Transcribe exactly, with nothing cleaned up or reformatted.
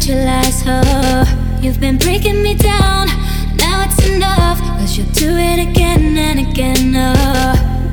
neutralize her. You've been breaking me down, now it's enough, cause you'll do it again and again. uh.